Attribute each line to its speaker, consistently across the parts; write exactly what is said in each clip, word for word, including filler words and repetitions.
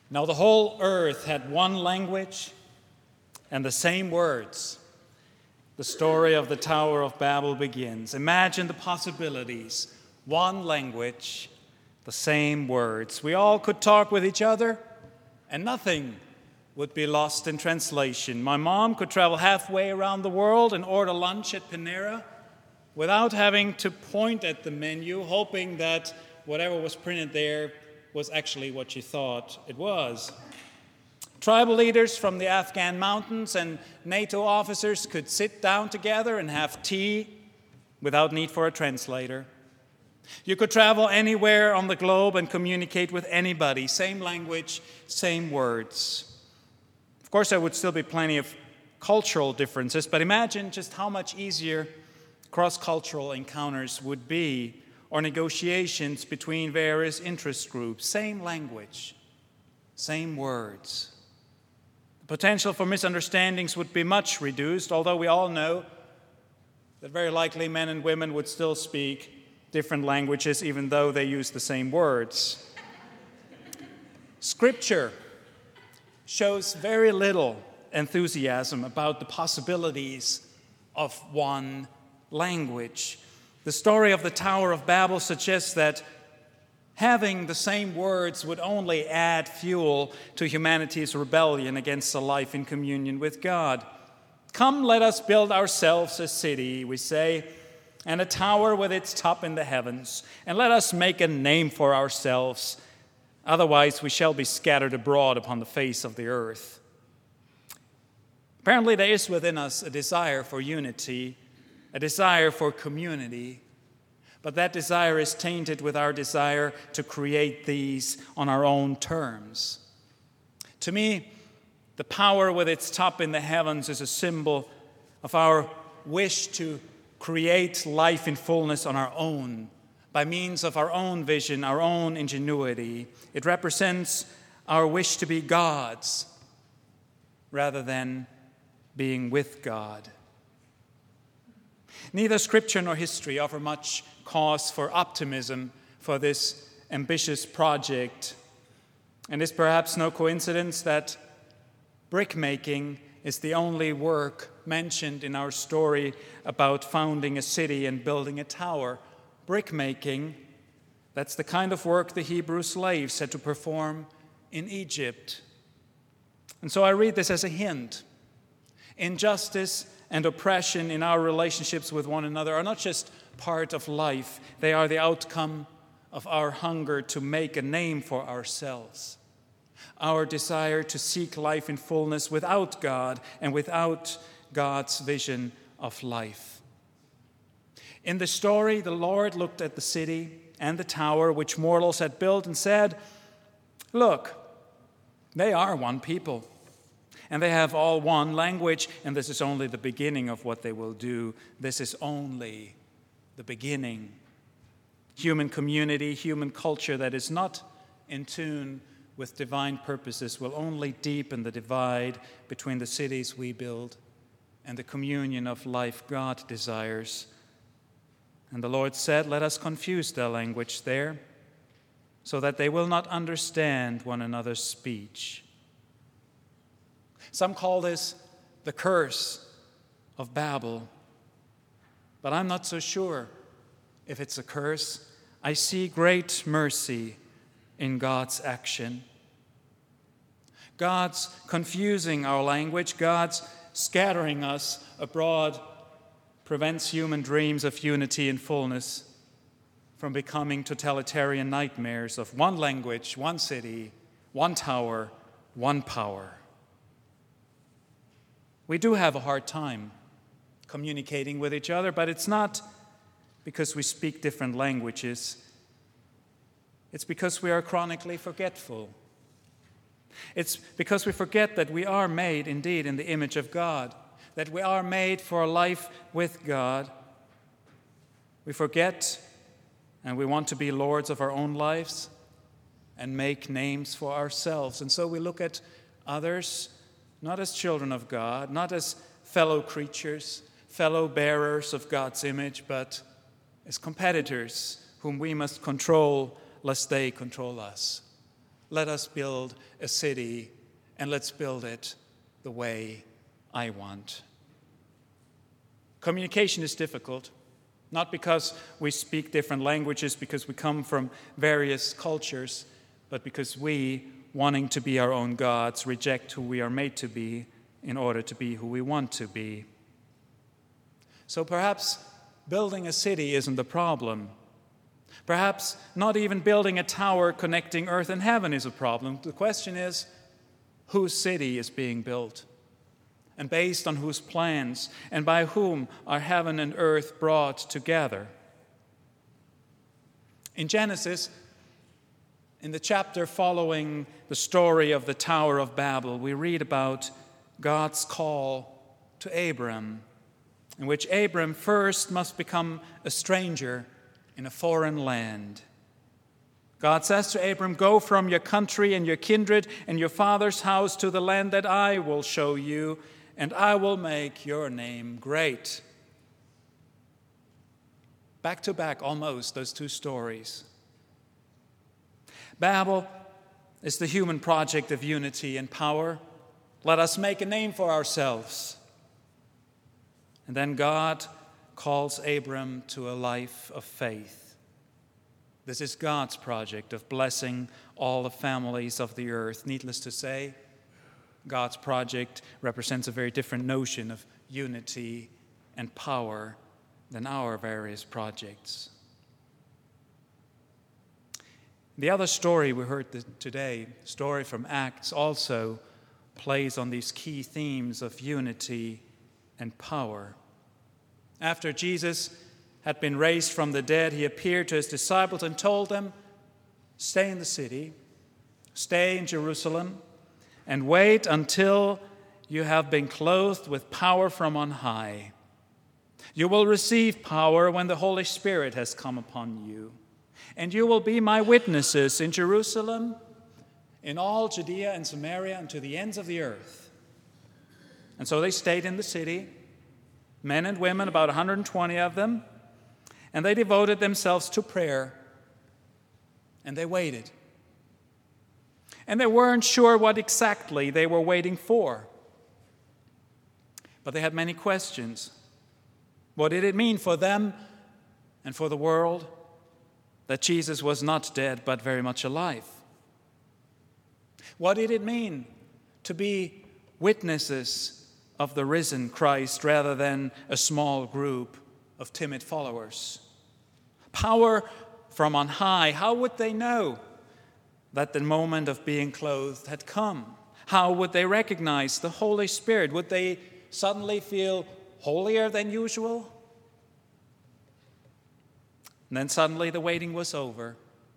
Speaker 1: Now the whole earth had one language and the same words. The story of the Tower of Babel begins. Imagine the possibilities. One language, the same words. We all could talk with each other, and nothing would be lost in translation. My mom could travel halfway around the world and order lunch at Panera without having to point at the menu, hoping that whatever was printed there was actually what she thought it was. Tribal leaders from the Afghan mountains and NATO officers could sit down together and have tea without need for a translator. You could travel anywhere on the globe and communicate with anybody, same language, same words. Of course, there would still be plenty of cultural differences, but imagine just how much easier cross-cultural encounters would be, or negotiations between various interest groups. Same language, same words. The potential for misunderstandings would be much reduced, although we all know that very likely men and women would still speak different languages, even though they use the same words. Scripture shows very little enthusiasm about the possibilities of one language. The story of the Tower of Babel suggests that having the same words would only add fuel to humanity's rebellion against a life in communion with God. Come, let us build ourselves a city, we say, and a tower with its top in the heavens, and let us make a name for ourselves. Otherwise, we shall be scattered abroad upon the face of the earth. Apparently, there is within us a desire for unity, a desire for community, but that desire is tainted with our desire to create these on our own terms. To me, the power with its top in the heavens is a symbol of our wish to create life in fullness on our own, by means of our own vision, our own ingenuity. It represents our wish to be gods rather than being with God. Neither Scripture nor history offer much cause for optimism for this ambitious project. And it's perhaps no coincidence that brickmaking is the only work mentioned in our story about founding a city and building a tower. Brickmaking, that's the kind of work the Hebrew slaves had to perform in Egypt. And so I read this as a hint. Injustice and oppression in our relationships with one another are not just part of life, they are the outcome of our hunger to make a name for ourselves, our desire to seek life in fullness without God and without God's vision of life. In the story, the Lord looked at the city and the tower which mortals had built and said, "Look, they are one people. And they have all one language, and this is only the beginning of what they will do. This is only the beginning." Human community, human culture that is not in tune with divine purposes will only deepen the divide between the cities we build and the communion of life God desires. And the Lord said, "Let us confuse their language there, so that they will not understand one another's speech." Some call this the curse of Babel, but I'm not so sure if it's a curse. I see great mercy in God's action. God's confusing our language, God's scattering us abroad prevents human dreams of unity and fullness from becoming totalitarian nightmares of one language, one city, one tower, one power. We do have a hard time communicating with each other, but it's not because we speak different languages. It's because we are chronically forgetful. It's because we forget that we are made indeed in the image of God, that we are made for a life with God. We forget and we want to be lords of our own lives and make names for ourselves. And so we look at others not as children of God, not as fellow creatures, fellow bearers of God's image, but as competitors whom we must control lest they control us. let us build a city, and let's build it the way I want. Communication is difficult, not because we speak different languages, because we come from various cultures, but because we, wanting to be our own gods, reject who we are made to be in order to be who we want to be. So perhaps building a city isn't the problem. Perhaps not even building a tower connecting earth and heaven is a problem. The question is, whose city is being built? And based on whose plans, and by whom are heaven and earth brought together? In Genesis, in the chapter following the story of the Tower of Babel, we read about God's call to Abram, in which Abram first must become a stranger in a foreign land. God says to Abram, "Go from your country and your kindred and your father's house to the land that I will show you, and I will make your name great." Back to back, almost, those two stories. Babel is the human project of unity and power. Let us make a name for ourselves. And then God calls Abram to a life of faith. This is God's project of blessing all the families of the earth. Needless to say, God's project represents a very different notion of unity and power than our various projects. The other story we heard today, story from Acts, also plays on these key themes of unity and power. After Jesus had been raised from the dead, he appeared to his disciples and told them, "Stay in the city, stay in Jerusalem, and wait until you have been clothed with power from on high. You will receive power when the Holy Spirit has come upon you. And you will be my witnesses in Jerusalem, in all Judea and Samaria, and to the ends of the earth." And so they stayed in the city, men and women, about one hundred twenty of them, and they devoted themselves to prayer, and they waited. And they weren't sure what exactly they were waiting for, but they had many questions. What did it mean for them and for the world that Jesus was not dead but very much alive? What did it mean to be witnesses of the risen Christ rather than a small group of timid followers? Power from on high. How would they know that the moment of being clothed had come? How would they recognize the Holy Spirit? Would they suddenly feel holier than usual? And then suddenly the waiting was over.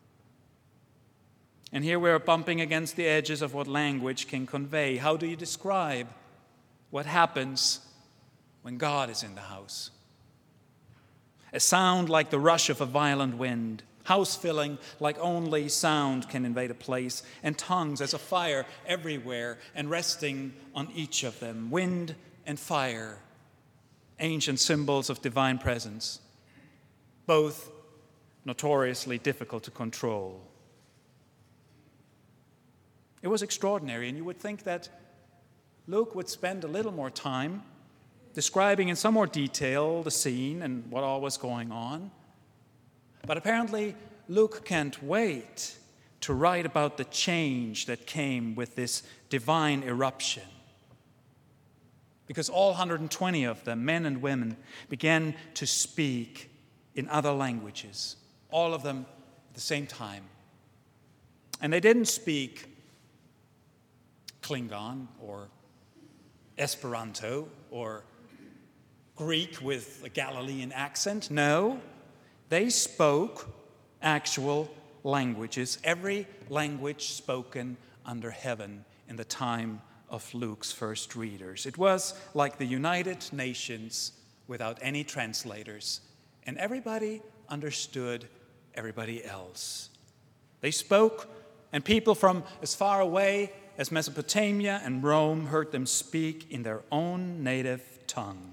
Speaker 1: And here we are bumping against the edges of what language can convey. How do you describe what happens when God is in the house? A sound like the rush of a violent wind, house-filling like only sound can invade a place, and tongues as a fire everywhere and resting on each of them. Wind and fire, ancient symbols of divine presence, both notoriously difficult to control. It was extraordinary, and you would think that Luke would spend a little more time describing in some more detail the scene and what all was going on. But apparently, Luke can't wait to write about the change that came with this divine eruption. Because all one hundred twenty of them, men and women, began to speak in other languages, all of them at the same time. And they didn't speak Klingon or Esperanto or Greek with a Galilean accent. No, they spoke actual languages, every language spoken under heaven in the time of Luke's first readers. It was like the United Nations without any translators, and everybody understood everybody else. They spoke, and people from as far away as Mesopotamia and Rome heard them speak in their own native tongue.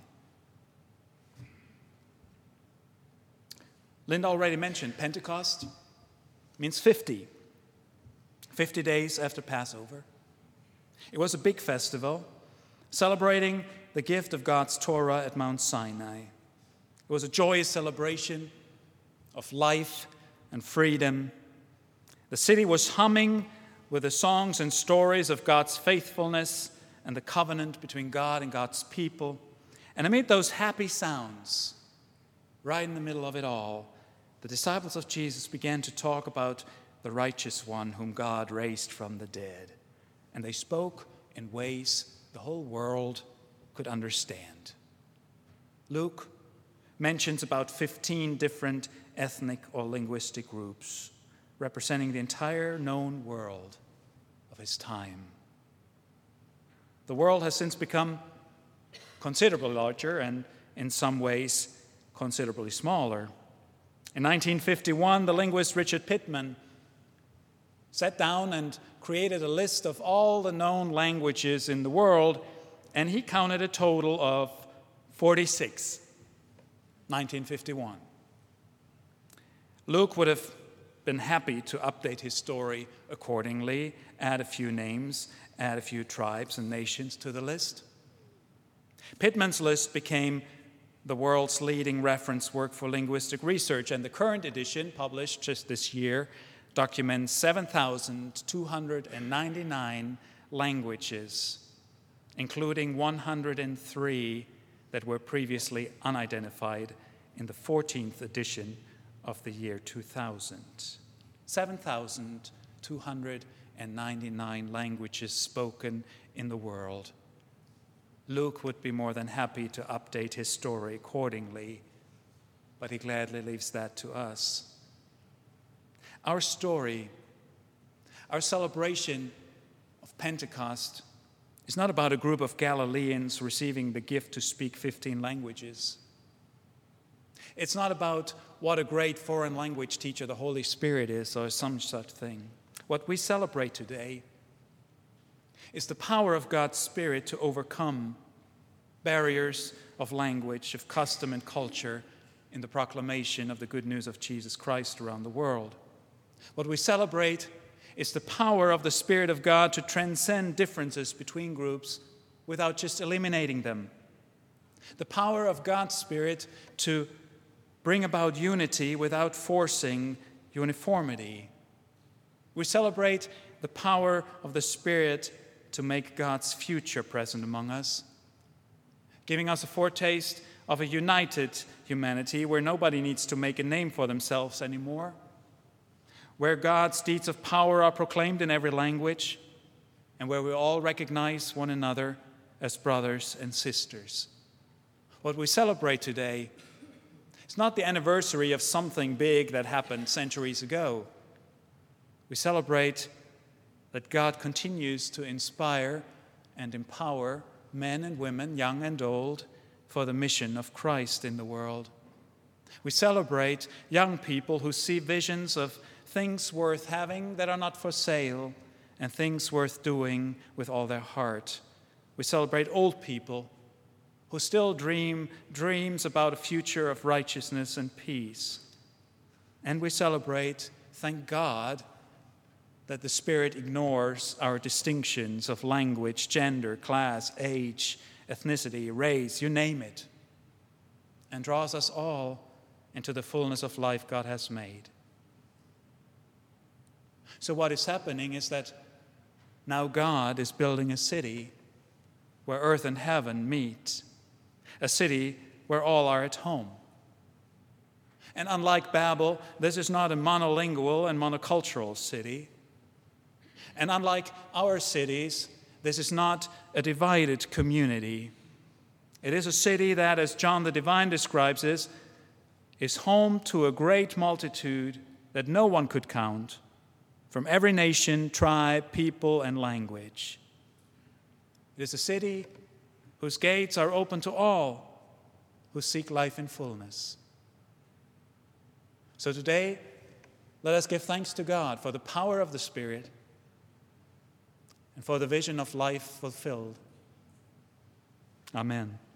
Speaker 1: Linda already mentioned Pentecost means fifty. fifty days after Passover. It was a big festival, celebrating the gift of God's Torah at Mount Sinai. It was a joyous celebration of life and freedom. The city was humming with the songs and stories of God's faithfulness and the covenant between God and God's people. And amid those happy sounds, right in the middle of it all, the disciples of Jesus began to talk about the righteous one whom God raised from the dead. And they spoke in ways the whole world could understand. Luke mentions about fifteen different ethnic or linguistic groups representing the entire known world of his time. The world has since become considerably larger and, in some ways, considerably smaller. In nineteen fifty-one, the linguist Richard Pittman sat down and created a list of all the known languages in the world, and he counted a total of forty-six. nineteen fifty-one. Luke would have been happy to update his story accordingly, add a few names, add a few tribes and nations to the list. Pittman's list became the world's leading reference work for linguistic research, and the current edition, published just this year, documents seven thousand two hundred ninety-nine languages, including one hundred three that were previously unidentified in the fourteenth edition of the year two thousand. seven thousand two hundred ninety-nine languages spoken in the world. Luke would be more than happy to update his story accordingly, but he gladly leaves that to us. Our story, our celebration of Pentecost, is not about a group of Galileans receiving the gift to speak fifteen languages. It's not about what a great foreign language teacher the Holy Spirit is or some such thing. What we celebrate today is the power of God's Spirit to overcome barriers of language, of custom and culture in the proclamation of the good news of Jesus Christ around the world. What we celebrate is the power of the Spirit of God to transcend differences between groups without just eliminating them. The power of God's Spirit to bring about unity without forcing uniformity. We celebrate the power of the Spirit to make God's future present among us, giving us a foretaste of a united humanity where nobody needs to make a name for themselves anymore, where God's deeds of power are proclaimed in every language, and where we all recognize one another as brothers and sisters. What we celebrate today is not the anniversary of something big that happened centuries ago. We celebrate that God continues to inspire and empower men and women, young and old, for the mission of Christ in the world. We celebrate young people who see visions of things worth having that are not for sale and things worth doing with all their heart. We celebrate old people who still dream dreams about a future of righteousness and peace. And we celebrate, thank God, that the Spirit ignores our distinctions of language, gender, class, age, ethnicity, race, you name it, and draws us all into the fullness of life God has made. So what is happening is that now God is building a city where earth and heaven meet, a city where all are at home. And unlike Babel, this is not a monolingual and monocultural city. And unlike our cities, this is not a divided community. It is a city that, as John the Divine describes it, is home to a great multitude that no one could count, from every nation, tribe, people, and language. It is a city whose gates are open to all who seek life in fullness. So today, let us give thanks to God for the power of the Spirit and for the vision of life fulfilled. Amen.